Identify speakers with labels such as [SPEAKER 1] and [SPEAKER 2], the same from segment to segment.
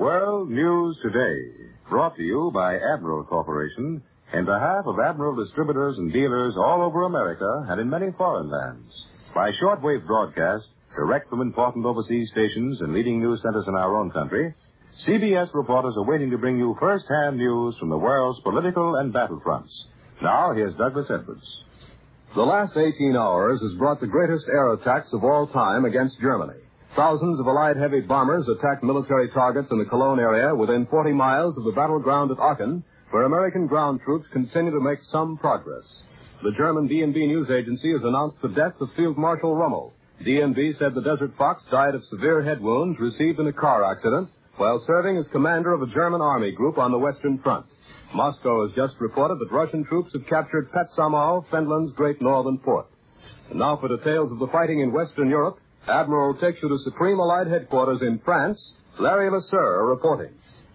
[SPEAKER 1] World News Today, brought to you by Admiral Corporation in behalf of Admiral distributors and dealers all over America and in many foreign lands. By shortwave broadcast, direct from important overseas stations and leading news centers in our own country, CBS reporters are waiting to bring you first-hand news from the world's political and battlefronts. Now, here's Douglas Edwards.
[SPEAKER 2] The last 18 hours has brought the greatest air attacks of all time against Germany. Thousands of Allied heavy bombers attacked military targets in the Cologne area within 40 miles of the battleground at Aachen, where American ground troops continue to make some progress. The German DNB news agency has announced the death of Field Marshal Rommel. DNB said the Desert Fox died of severe head wounds received in a car accident while serving as commander of a German army group on the Western Front. Moscow has just reported that Russian troops have captured Petsamau, Finland's great northern port. And now for details of the fighting in Western Europe, Admiral takes you to Supreme Allied Headquarters in France. Larry Lasseur reporting.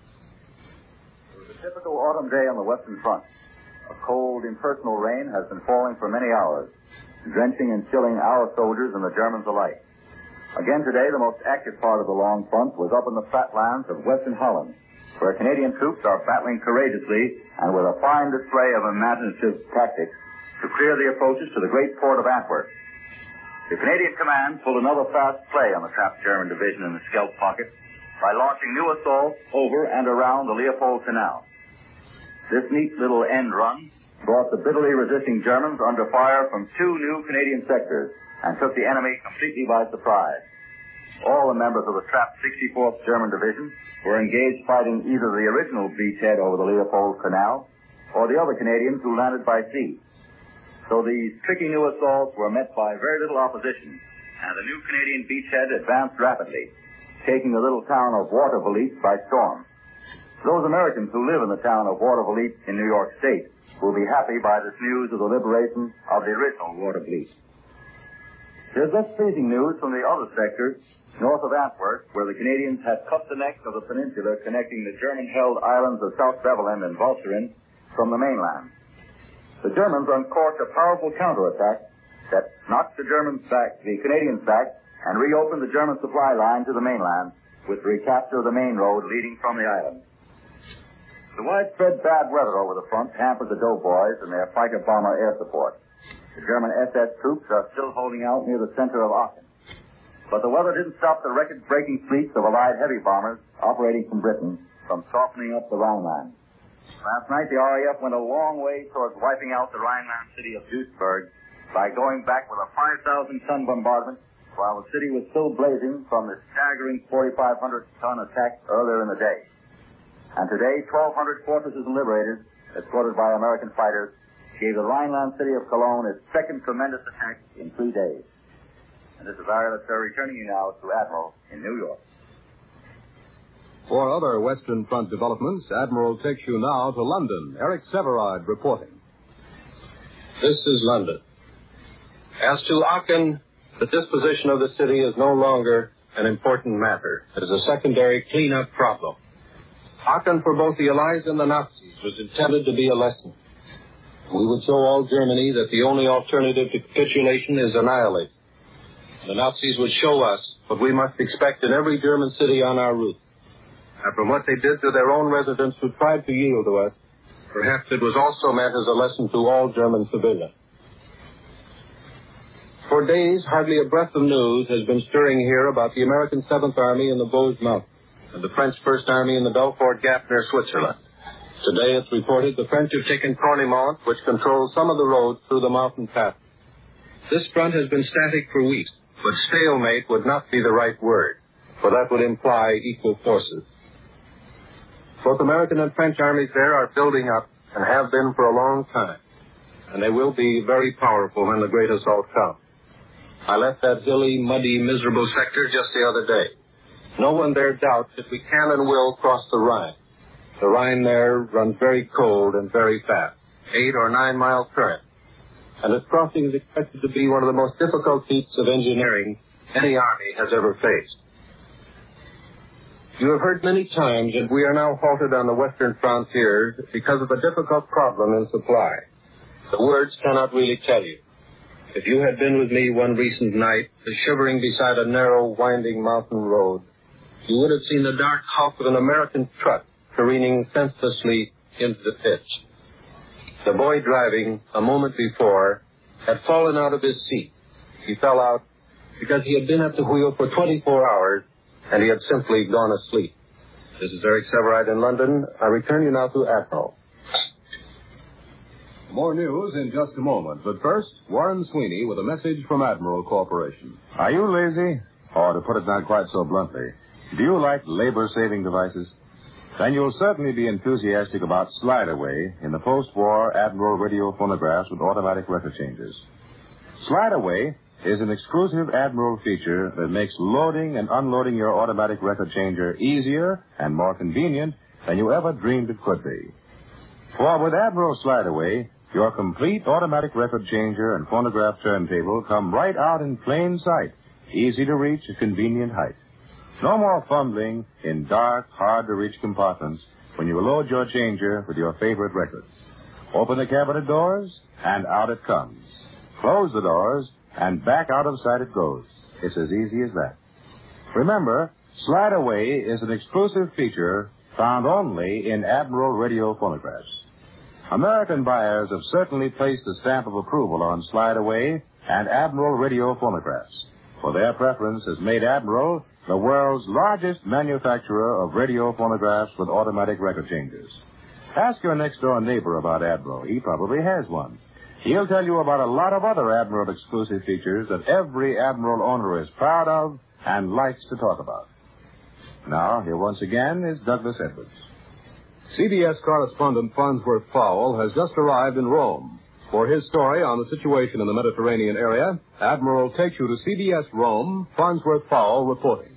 [SPEAKER 3] It was a typical autumn day on the Western Front. A cold, impersonal rain has been falling for many hours, drenching and chilling our soldiers and the Germans alike. Again today, the most active part of the long front was up in the flatlands of Western Holland, where Canadian troops are battling courageously and with a fine display of imaginative tactics to clear the approaches to the great port of Antwerp. The Canadian command pulled another fast play on the trapped German division in the Scheldt pocket by launching new assaults over and around the Leopold Canal. This neat little end run brought the bitterly resisting Germans under fire from two new Canadian sectors and took the enemy completely by surprise. All the members of the trapped 64th German Division were engaged fighting either the original beachhead over the Leopold Canal or the other Canadians who landed by sea. So these tricky new assaults were met by very little opposition, and the new Canadian beachhead advanced rapidly, taking the little town of Watervliet by storm. Those Americans who live in the town of Watervliet in New York State will be happy by this news of the liberation of the original Watervliet. There's less pleasing news from the other sectors north of Antwerp, where the Canadians had cut the neck of the peninsula connecting the German-held islands of South Beveland and Walcheren from the mainland. The Germans uncorked a powerful counterattack that knocked the Canadians back and reopened the German supply line to the mainland with the recapture of the main road leading from the island. The widespread bad weather over the front hampered the Doughboys and their fighter-bomber air support. The German SS troops are still holding out near the center of Aachen. But the weather didn't stop the record-breaking fleets of Allied heavy bombers operating from Britain from softening up the Rhineland. Last night, the RAF went a long way towards wiping out the Rhineland city of Duisburg by going back with a 5,000-ton bombardment while the city was still blazing from the staggering 4,500-ton attack earlier in the day. And today, 1,200 fortresses and liberators, escorted by American fighters, gave the Rhineland city of Cologne its second tremendous attack in 3 days. And this is Larry Lasseur returning you now to Admiral in New York.
[SPEAKER 2] For other Western Front developments, Admiral takes you now to London. Eric Severard reporting.
[SPEAKER 4] This is London. As to Aachen, the disposition of the city is no longer an important matter. It is a secondary cleanup problem. Aachen, for both the Allies and the Nazis, was intended to be a lesson. We would show all Germany that the only alternative to capitulation is annihilation. The Nazis would show us what we must expect in every German city on our route. And from what they did to their own residents who tried to yield to us, perhaps it was also meant as a lesson to all German civilians. For days, hardly a breath of news has been stirring here about the American 7th Army in the Vosges Mountains and the French 1st Army in the Belfort Gap near Switzerland. Today it's reported the French have taken Cornimont, which controls some of the roads through the mountain pass. This front has been static for weeks, but stalemate would not be the right word, for that would imply equal forces. Both American and French armies there are building up and have been for a long time, and they will be very powerful when the great assault comes. I left that hilly, muddy, miserable sector just the other day. No one there doubts that we can and will cross the Rhine. The Rhine there runs very cold and very fast, 8 or 9 mile current, and its crossing is expected to be one of the most difficult feats of engineering any army has ever faced. You have heard many times that we are now halted on the western frontier because of a difficult problem in supply. The words cannot really tell you. If you had been with me one recent night, shivering beside a narrow, winding mountain road, you would have seen the dark hulk of an American truck careening senselessly into the pitch. The boy driving, a moment before, had fallen out of his seat. He fell out because he had been at the wheel for 24 hours, and he had simply gone asleep. This is Eric Severide in London. I return you now to Admiral.
[SPEAKER 2] More news in just a moment, but first, Warren Sweeney with a message from Admiral Corporation.
[SPEAKER 1] Are you lazy? Or to put it not quite so bluntly, do you like labor-saving devices? Then you'll certainly be enthusiastic about Slide Away in the post-war Admiral radio phonographs with automatic record changers. Slide Away is an exclusive Admiral feature that makes loading and unloading your automatic record changer easier and more convenient than you ever dreamed it could be. For with Admiral Slide Away, your complete automatic record changer and phonograph turntable come right out in plain sight, easy to reach at convenient height. No more fumbling in dark, hard-to-reach compartments when you load your changer with your favorite records. Open the cabinet doors, and out it comes. Close the doors, and back out of sight it goes. It's as easy as that. Remember, Slide Away is an exclusive feature found only in Admiral radio phonographs. American buyers have certainly placed the stamp of approval on Slide Away and Admiral radio phonographs, for their preference has made Admiral the world's largest manufacturer of radio phonographs with automatic record changers. Ask your next-door neighbor about Admiral. He probably has one. He'll tell you about a lot of other Admiral exclusive features that every Admiral owner is proud of and likes to talk about. Now, here once again is Douglas Edwards.
[SPEAKER 2] CBS correspondent Farnsworth Fowle has just arrived in Rome. For his story on the situation in the Mediterranean area, Admiral takes you to CBS Rome, Farnsworth Fowle reporting.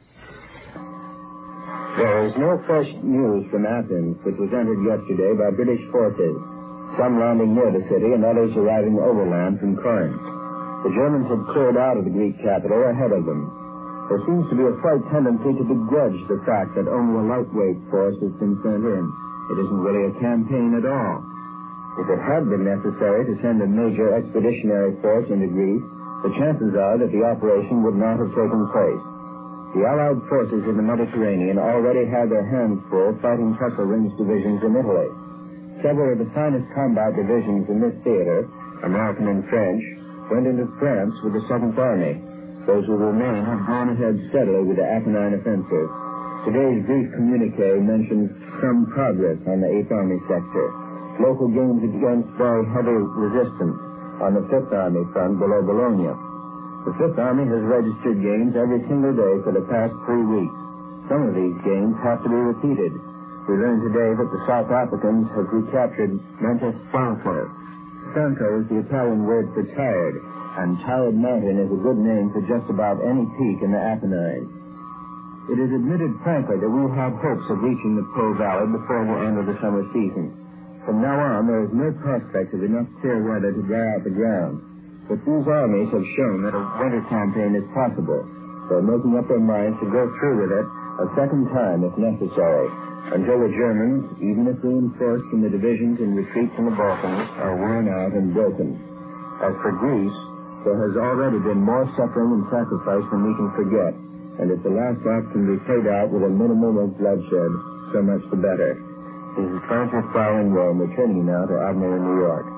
[SPEAKER 5] There is no fresh news from Athens, which was entered yesterday by British forces, some landing near the city and others arriving overland from Corinth. The Germans had cleared out of the Greek capital ahead of them. There seems to be a slight tendency to begrudge the fact that only a lightweight force has been sent in. It isn't really a campaign at all. If it had been necessary to send a major expeditionary force into Greece, the chances are that the operation would not have taken place. The Allied forces in the Mediterranean already had their hands full fighting Kesselring's divisions in Italy. Several of the finest combat divisions in this theater, American and French, went into France with the 7th Army. Those who remain have gone ahead steadily with the Apennine offensive. Today's brief communique mentions some progress on the 8th Army sector. Local gains against very heavy resistance on the 5th Army front below Bologna. The 5th Army has registered gains every single day for the past 3 weeks. Some of these gains have to be repeated. We learned today that the South Africans have recaptured Monte Franco. Franco is the Italian word for tired, and Tired Mountain is a good name for just about any peak in the Apennines. It is admitted frankly that we have hopes of reaching the Po Valley before the end of the summer season. From now on, there is no prospect of enough clear weather to dry out the ground. But these armies have shown that a winter campaign is possible. They're making up their minds to go through with it a second time if necessary, until the Germans, even if reinforced from the divisions in retreat from the Balkans, are worn out and broken. As for Greece, there has already been more suffering and sacrifice than we can forget, and if the last act can be played out with a minimum of bloodshed, so much the better. This is Francis Fowle in Rome, returning now to Admiral in New York.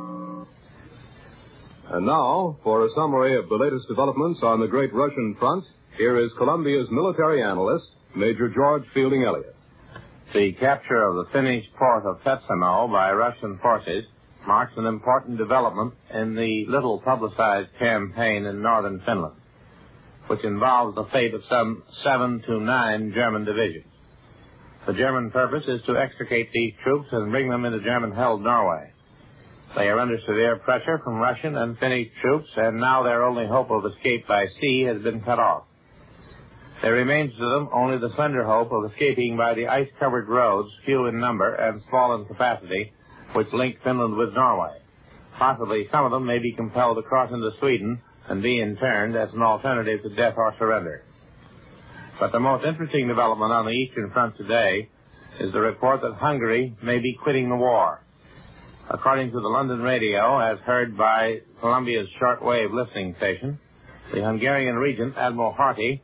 [SPEAKER 2] And now, for a summary of the latest developments on the great Russian front, here is Columbia's military analyst, Major George Fielding Elliott.
[SPEAKER 6] The capture of the Finnish port of Petsamo by Russian forces marks an important development in the little-publicized campaign in northern Finland, which involves the fate of some 7 to 9 German divisions. The German purpose is to extricate these troops and bring them into German-held Norway. They are under severe pressure from Russian and Finnish troops, and now their only hope of escape by sea has been cut off. There remains to them only the slender hope of escaping by the ice-covered roads, few in number and small in capacity, which link Finland with Norway. Possibly some of them may be compelled to cross into Sweden and be interned as an alternative to death or surrender. But the most interesting development on the Eastern Front today is the report that Hungary may be quitting the war. According to the London radio, as heard by Columbia's shortwave listening station, the Hungarian regent, Admiral Horthy,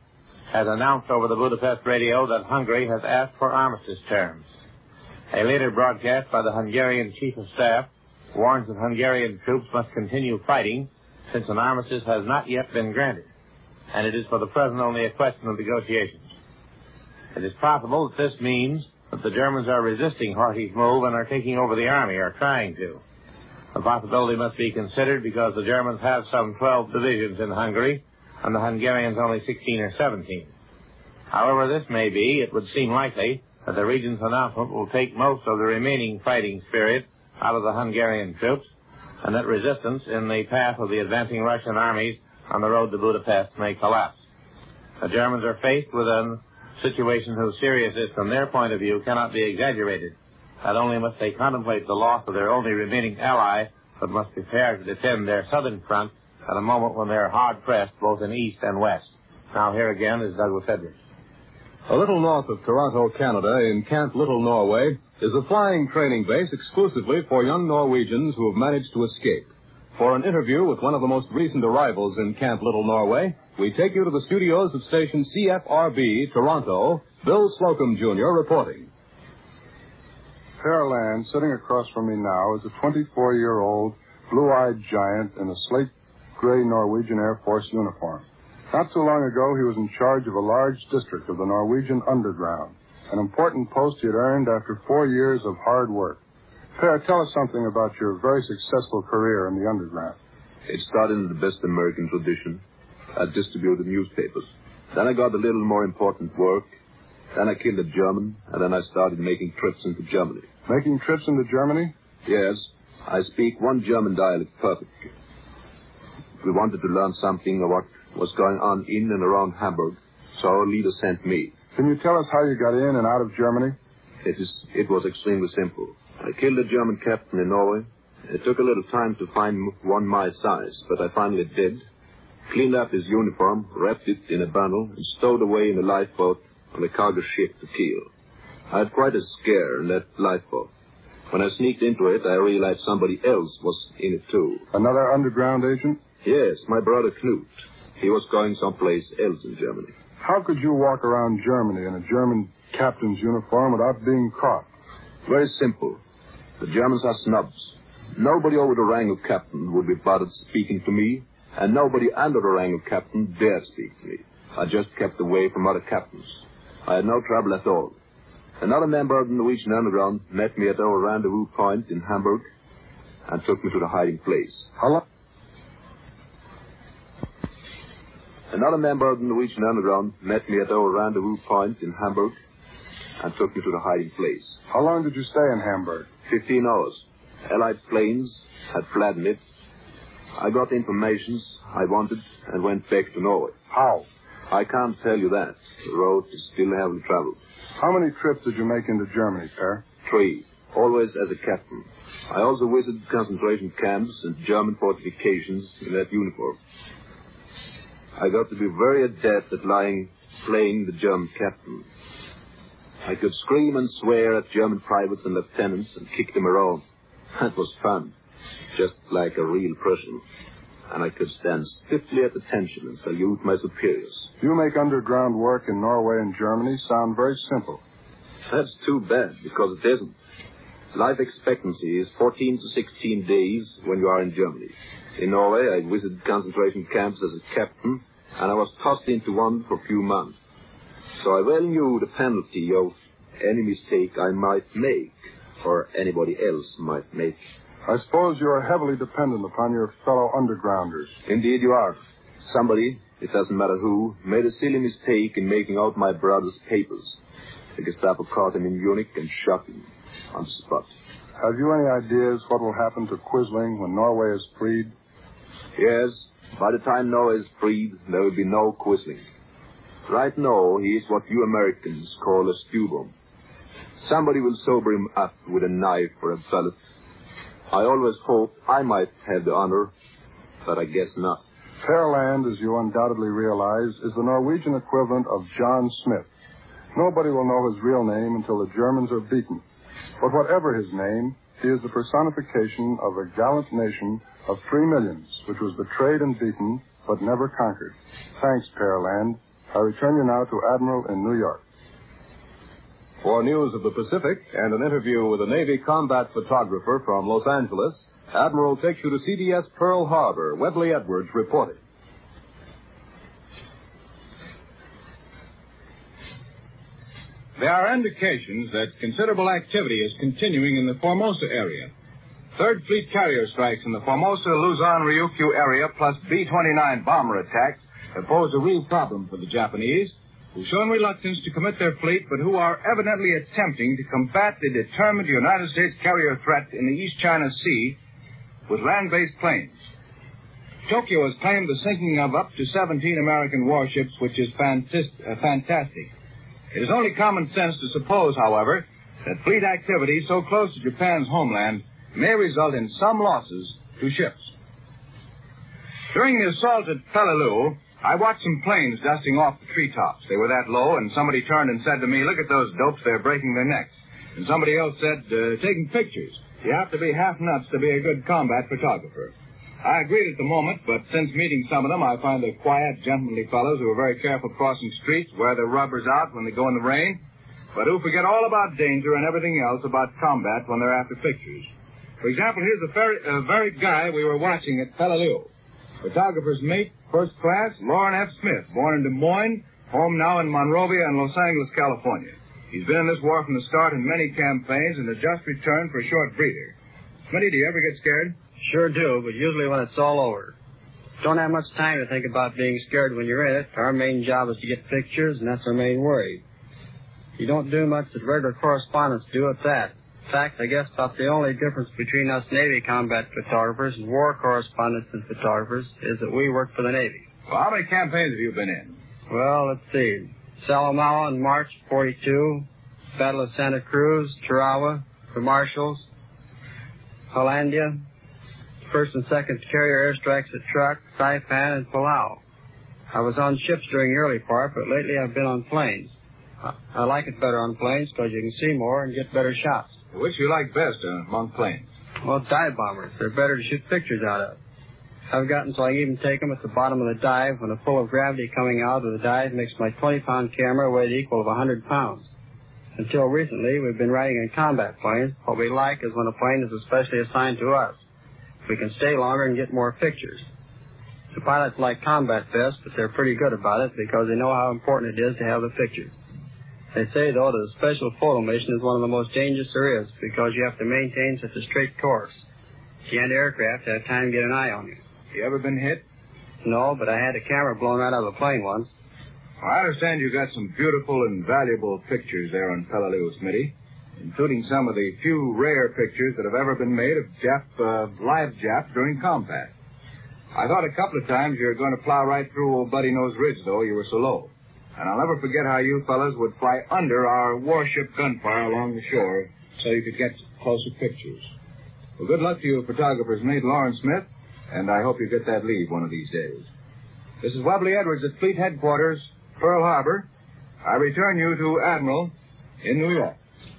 [SPEAKER 6] has announced over the Budapest radio that Hungary has asked for armistice terms. A later broadcast by the Hungarian Chief of Staff warns that Hungarian troops must continue fighting since an armistice has not yet been granted, and it is for the present only a question of negotiations. It is possible that this means that the Germans are resisting Horthy's move and are taking over the army, or trying to. The possibility must be considered because the Germans have some 12 divisions in Hungary, and the Hungarians only 16 or 17. However this may be, it would seem likely that the Regent's announcement will take most of the remaining fighting spirit out of the Hungarian troops, and that resistance in the path of the advancing Russian armies on the road to Budapest may collapse. The Germans are faced with a situation whose seriousness from their point of view cannot be exaggerated. Not only must they contemplate the loss of their only remaining ally, but must prepare to defend their southern front at a moment when they are hard-pressed both in east and west. Now here again is Douglas Edwards.
[SPEAKER 2] A little north of Toronto, Canada, in Camp Little, Norway, is a flying training base exclusively for young Norwegians who have managed to escape. For an interview with one of the most recent arrivals in Camp Little, Norway, we take you to the studios of station CFRB, Toronto. Bill Slocum, Jr., reporting.
[SPEAKER 7] Per Land, sitting across from me now, is a 24-year-old, blue-eyed giant in a slate-gray Norwegian Air Force uniform. Not too long ago, he was in charge of a large district of the Norwegian underground, an important post he had earned after 4 years of hard work. Per, tell us something about your very successful career in the underground.
[SPEAKER 8] It started in the best American tradition. I distributed newspapers. Then I got a little more important work. Then I killed a German, and then I started making trips into Germany.
[SPEAKER 7] Making trips into Germany?
[SPEAKER 8] Yes. I speak one German dialect perfectly. We wanted to learn something of what was going on in and around Hamburg, so our leader sent me.
[SPEAKER 7] Can you tell us how you got in and out of Germany?
[SPEAKER 8] It was extremely simple. I killed a German captain in Norway. It took a little time to find one my size, but I finally did. Cleaned up his uniform, wrapped it in a bundle, and stowed away in a lifeboat on a cargo ship to Kiel. I had quite a scare in that lifeboat. When I sneaked into it, I realized somebody else was in it too.
[SPEAKER 7] Another underground agent?
[SPEAKER 8] Yes, my brother Knut. He was going someplace else in Germany.
[SPEAKER 7] How could you walk around Germany in a German captain's uniform without being caught?
[SPEAKER 8] Very simple. The Germans are snobs. Nobody over the rank of captain would be bothered speaking to me, and nobody under the rank of captain dared speak to me. I just kept away from other captains. I had no trouble at all. Another member of the Norwegian Underground met me at our rendezvous point in Hamburg and took me to the hiding place.
[SPEAKER 7] How long?
[SPEAKER 8] Another member of the Norwegian Underground met me at our rendezvous point in Hamburg and took me to the hiding place.
[SPEAKER 7] How long did you stay in Hamburg?
[SPEAKER 8] 15 hours. Allied planes had flattened it. I got the information I wanted and went back to Norway.
[SPEAKER 7] How?
[SPEAKER 8] I can't tell you that. The road is still heavily traveled.
[SPEAKER 7] How many trips did you make into Germany, Per?
[SPEAKER 8] 3, always as a captain. I also visited concentration camps and German fortifications in that uniform. I got to be very adept at playing the German captain. I could scream and swear at German privates and lieutenants and kick them around. That was fun, just like a real person. And I could stand stiffly at attention and salute my superiors.
[SPEAKER 7] You make underground work in Norway and Germany sound very simple.
[SPEAKER 8] That's too bad, because it isn't. Life expectancy is 14 to 16 days when you are in Germany. In Norway, I visited concentration camps as a captain, and I was tossed into one for a few months. So I well knew the penalty of any mistake I might make, or anybody else might make.
[SPEAKER 7] I suppose you are heavily dependent upon your fellow undergrounders.
[SPEAKER 8] Indeed you are. Somebody, it doesn't matter who, made a silly mistake in making out my brother's papers. The Gestapo caught him in Munich and shot him on the spot.
[SPEAKER 7] Have you any ideas what will happen to Quisling when Norway is freed?
[SPEAKER 8] Yes. By the time Norway is freed, there will be no Quisling. Right now, he is what you Americans call a stew bomb. Somebody will sober him up with a knife or a bullet. I always hoped I might have the honor, but I guess not.
[SPEAKER 7] Per Land, as you undoubtedly realize, is the Norwegian equivalent of John Smith. Nobody will know his real name until the Germans are beaten. But whatever his name, he is the personification of a gallant nation of 3 millions, which was betrayed and beaten, but never conquered. Thanks, Per Land. I return you now to Admiral in New York.
[SPEAKER 2] For news of the Pacific and an interview with a Navy combat photographer from Los Angeles, Admiral takes you to CBS Pearl Harbor. Webley Edwards reporting.
[SPEAKER 9] There are indications that considerable activity is continuing in the Formosa area. Third Fleet carrier strikes in the Formosa, Luzon, Ryukyu area, plus B-29 bomber attacks have posed a real problem for the Japanese, who've shown reluctance to commit their fleet, but who are evidently attempting to combat the determined United States carrier threat in the East China Sea with land-based planes. Tokyo has claimed the sinking of up to 17 American warships, which is fantastic. It is only common sense to suppose, however, that fleet activity so close to Japan's homeland may result in some losses to ships. During the assault at Peleliu, I watched some planes dusting off the treetops. They were that low, and somebody turned and said to me, "Look at those dopes, they're breaking their necks." And somebody else said, "Taking pictures. You have to be half nuts to be a good combat photographer." I agreed at the moment, but since meeting some of them, I find they're quiet, gentlemanly fellows who are very careful crossing streets, wear their rubbers out when they go in the rain, but who forget all about danger and everything else about combat when they're after pictures. For example, here's the very guy we were watching at Peleliu. Photographer's mate, first class, Lauren F. Smith, born in Des Moines, home now in Monrovia and Los Angeles, California. He's been in this war from the start in many campaigns and has just returned for a short breather. Smitty, do you ever get scared?
[SPEAKER 10] Sure do, but usually when it's all over. Don't have much time to think about being scared when you're in it. Our main job is to get pictures, and that's our main worry. You don't do much that regular correspondents do at that. In fact, I guess about the only difference between us Navy combat photographers and war correspondents and photographers is that we work for the Navy.
[SPEAKER 9] Well, how many campaigns have you been in?
[SPEAKER 10] Well, let's see. Salamala in March 42, Battle of Santa Cruz, Tarawa, the Marshalls, Hollandia, first and second carrier airstrikes at Truk, Saipan, and Palau. I was on ships during the early part, but lately I've been on planes. I like it better on planes because you can see more and get better shots.
[SPEAKER 9] Which you like best among planes?
[SPEAKER 10] Well, dive bombers. They're better to shoot pictures out of. I've gotten so I can even take them at the bottom of the dive when a pull of gravity coming out of the dive makes my 20-pound camera weigh the equal of 100 pounds. Until recently, we've been riding in combat planes. What we like is when a plane is especially assigned to us. We can stay longer and get more pictures. The pilots like combat best, but they're pretty good about it because they know how important it is to have the pictures. They say, though, that a special photo mission is one of the most dangerous there is because you have to maintain such a straight course. The anti-aircraft have time to get an eye on you.
[SPEAKER 9] You ever been hit?
[SPEAKER 10] No, but I had a camera blown right out of a plane once.
[SPEAKER 9] Well, I understand you got some beautiful and valuable pictures there on Peleliu, Smitty, including some of the few rare pictures that have ever been made of live Japs during combat. I thought a couple of times you were going to plow right through old Buddy Nose Ridge, though. You were so low. And I'll never forget how you fellas would fly under our warship gunfire along the shore so you could get closer pictures. Well, good luck to you, photographer's mate, Lauren Smith, and I hope you get that lead one of these days. This is Webley Edwards at Fleet Headquarters, Pearl Harbor. I return you to Admiral in New York.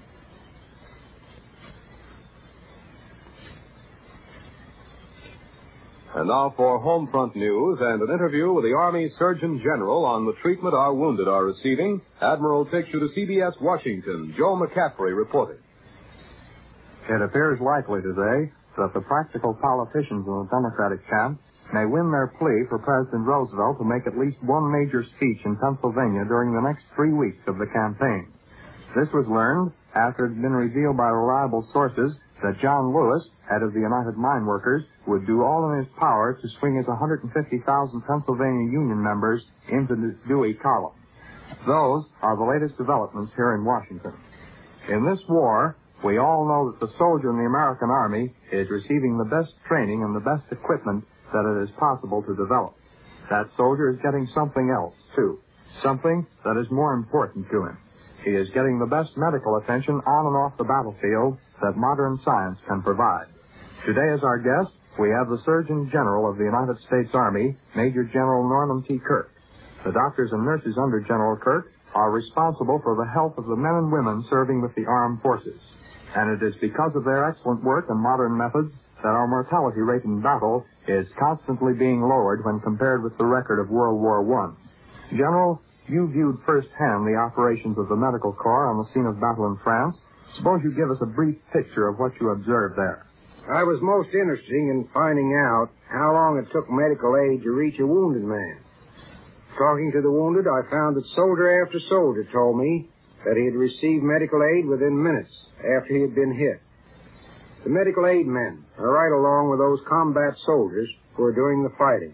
[SPEAKER 2] And now for home front news and an interview with the Army Surgeon General on the treatment our wounded are receiving. Admiral takes you to CBS Washington. Joe McCaffrey reporting.
[SPEAKER 11] It appears likely today that the practical politicians in the Democratic camp may win their plea for President Roosevelt to make at least one major speech in Pennsylvania during the next 3 weeks of the campaign. This was learned after it had been revealed by reliable sources that John Lewis, head of the United Mine Workers, would do all in his power to swing his 150,000 Pennsylvania Union members into the Dewey column. Those are the latest developments here in Washington. In this war, we all know that the soldier in the American Army is receiving the best training and the best equipment that it is possible to develop. That soldier is getting something else, too. Something that is more important to him. He is getting the best medical attention on and off the battlefield that modern science can provide. Today as our guest, we have the Surgeon General of the United States Army, Major General Norman T. Kirk. The doctors and nurses under General Kirk are responsible for the health of the men and women serving with the armed forces. And it is because of their excellent work and modern methods that our mortality rate in battle is constantly being lowered when compared with the record of World War I. General, You viewed firsthand the operations of the Medical Corps on the scene of battle in France. Suppose you give us a brief picture of what you observed there.
[SPEAKER 12] I was most interested in finding out how long it took medical aid to reach a wounded man. Talking to the wounded, I found that soldier after soldier told me that he had received medical aid within minutes after he had been hit. The medical aid men are right along with those combat soldiers who are doing the fighting.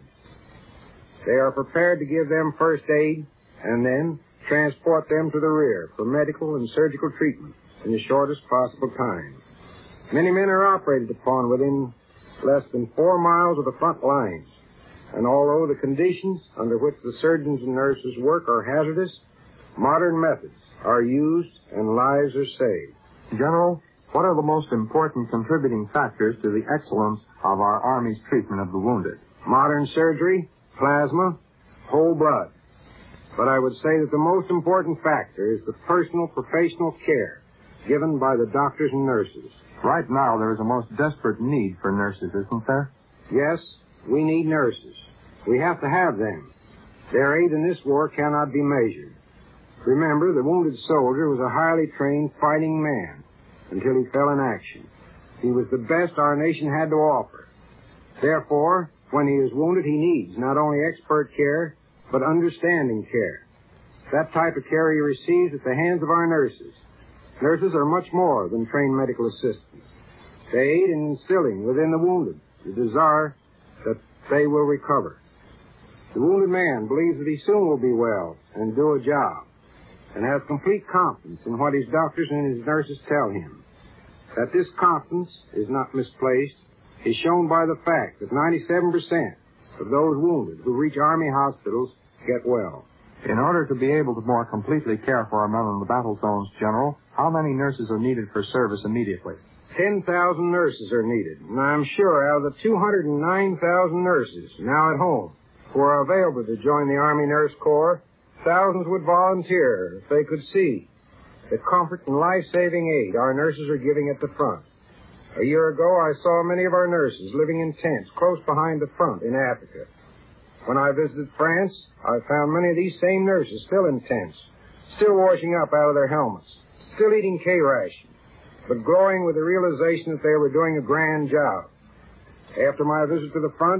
[SPEAKER 12] They are prepared to give them first aid and then transport them to the rear for medical and surgical treatment in the shortest possible time. Many men are operated upon within less than 4 miles of the front lines, and although the conditions under which the surgeons and nurses work are hazardous, modern methods are used and lives are saved.
[SPEAKER 11] General, what are the most important contributing factors to the excellence of our Army's treatment of the wounded?
[SPEAKER 12] Modern surgery, plasma, whole blood. But I would say that the most important factor is the personal professional care given by the doctors and nurses.
[SPEAKER 11] Right now, there is a most desperate need for nurses, isn't there?
[SPEAKER 12] Yes, we need nurses. We have to have them. Their aid in this war cannot be measured. Remember, the wounded soldier was a highly trained fighting man until he fell in action. He was the best our nation had to offer. Therefore, when he is wounded, he needs not only expert care, but understanding care. That type of care he receives at the hands of our nurses. Nurses are much more than trained medical assistants. They aid in instilling within the wounded the desire that they will recover. The wounded man believes that he soon will be well and do a job, and has complete confidence in what his doctors and his nurses tell him. That this confidence is not misplaced is shown by the fact that 97% of those wounded who reach Army hospitals get well.
[SPEAKER 11] In order to be able to more completely care for our men in the battle zones, General, how many nurses are needed for service immediately?
[SPEAKER 12] 10,000 nurses are needed, and I'm sure out of the 209,000 nurses now at home who are available to join the Army Nurse Corps, thousands would volunteer if they could see the comfort and life-saving aid our nurses are giving at the front. A year ago, I saw many of our nurses living in tents close behind the front in Africa. When I visited France, I found many of these same nurses still in tents, still washing up out of their helmets, still eating K-ration, but glowing with the realization that they were doing a grand job. After my visit to the front,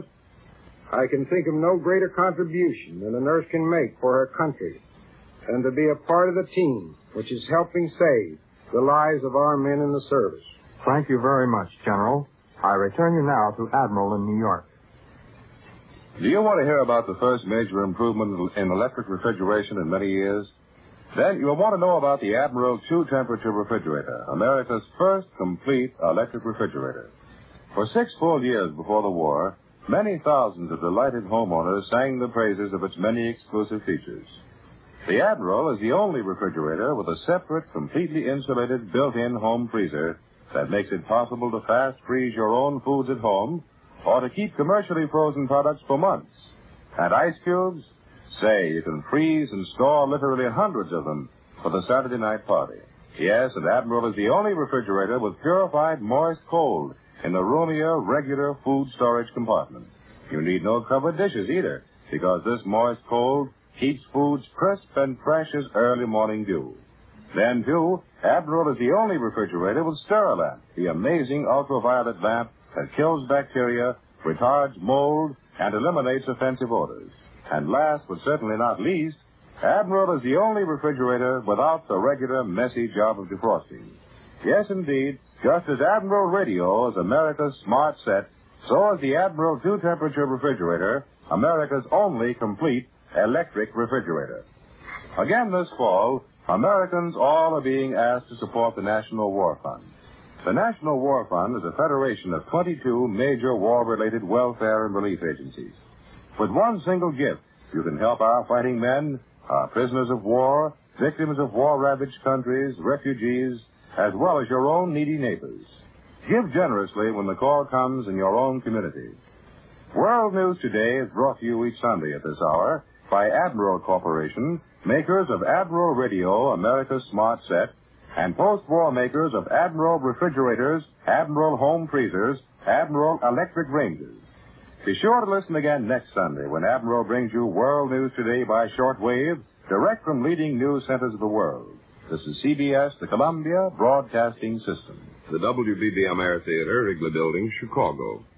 [SPEAKER 12] I can think of no greater contribution than a nurse can make for her country than to be a part of the team which is helping save the lives of our men in the service.
[SPEAKER 11] Thank you very much, General. I return you now to Admiral in New York.
[SPEAKER 1] Do you want to hear about the first major improvement in electric refrigeration in many years? Then you'll want to know about the Admiral 2-Temperature Refrigerator, America's first complete electric refrigerator. For 6 full years before the war, many thousands of delighted homeowners sang the praises of its many exclusive features. The Admiral is the only refrigerator with a separate, completely insulated, built-in home freezer that makes it possible to fast freeze your own foods at home or to keep commercially frozen products for months. And ice cubes? Say, you can freeze and store literally hundreds of them for the Saturday night party. Yes, and Admiral is the only refrigerator with purified moist cold in the roomier, regular food storage compartment. You need no covered dishes either, because this moist cold keeps foods crisp and fresh as early morning dew. Then, too, Admiral is the only refrigerator with Sterilamp, the amazing ultraviolet lamp that kills bacteria, retards mold, and eliminates offensive odors. And last, but certainly not least, Admiral is the only refrigerator without the regular messy job of defrosting. Yes, indeed, just as Admiral Radio is America's smart set, so is the Admiral 2-Temperature Refrigerator, America's only complete electric refrigerator. Again this fall, Americans all are being asked to support the National War Fund. The National War Fund is a federation of 22 major war-related welfare and relief agencies. With one single gift, you can help our fighting men, our prisoners of war, victims of war-ravaged countries, refugees, as well as your own needy neighbors. Give generously when the call comes in your own community. World News Today is brought to you each Sunday at this hour by Admiral Corporation, makers of Admiral Radio, America's Smart Set, and post-war makers of Admiral Refrigerators, Admiral Home Freezers, Admiral Electric Ranges. Be sure to listen again next Sunday when Admiral brings you World News Today by shortwave direct from leading news centers of the world. This is CBS, the Columbia Broadcasting System.
[SPEAKER 13] The WBBM Air Theater, Wrigley Building, Chicago.